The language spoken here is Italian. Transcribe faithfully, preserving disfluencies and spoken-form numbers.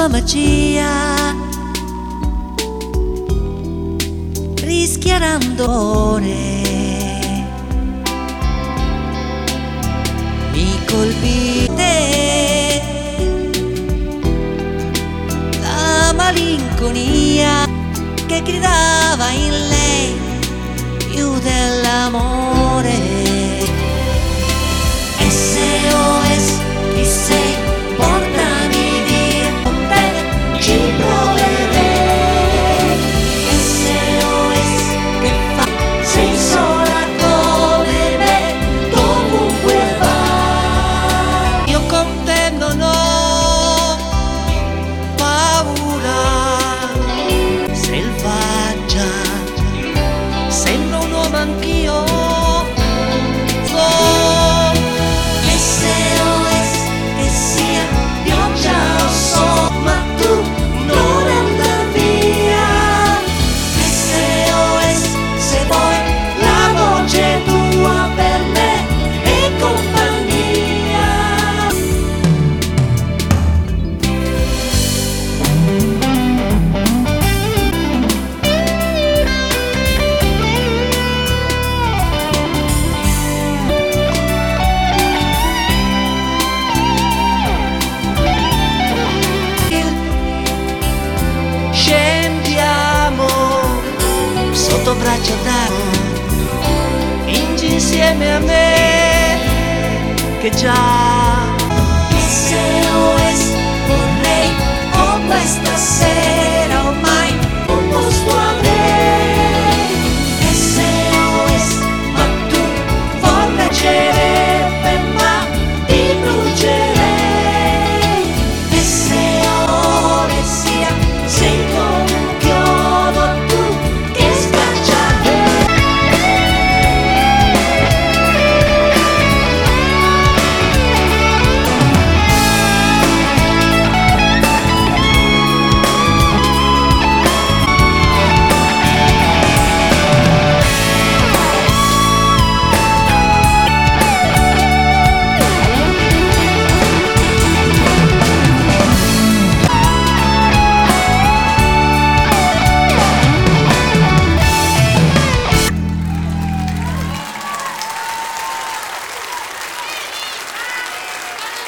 sua magia, rischiarando ore. Mi colpite la malinconia che gridava in lei più dell'amore. S O S, chi sei? Portami via con te, ci proverei. S O S, che fa? Sei sola come me, dovunque vai. Io con te non ho paura, selvaggia, sembro un uomo anch'io. Sotto braccio d'acqua, insieme a me, che già S O S vorrei, oh questa sera.